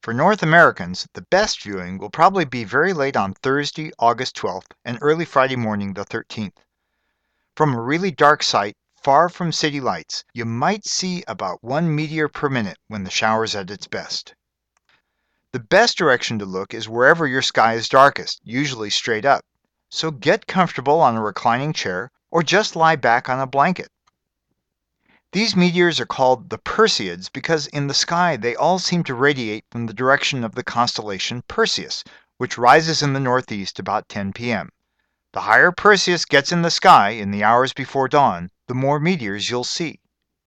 For North Americans, the best viewing will probably be very late on Thursday, August 12th, and early Friday morning, the 13th. From a really dark site, far from city lights, you might see about 1 meteor per minute when the shower's at its best. The best direction to look is wherever your sky is darkest, usually straight up. So get comfortable on a reclining chair or just lie back on a blanket. These meteors are called the Perseids because in the sky they all seem to radiate from the direction of the constellation Perseus, which rises in the northeast about 10 p.m. The higher Perseus gets in the sky in the hours before dawn, the more meteors you'll see.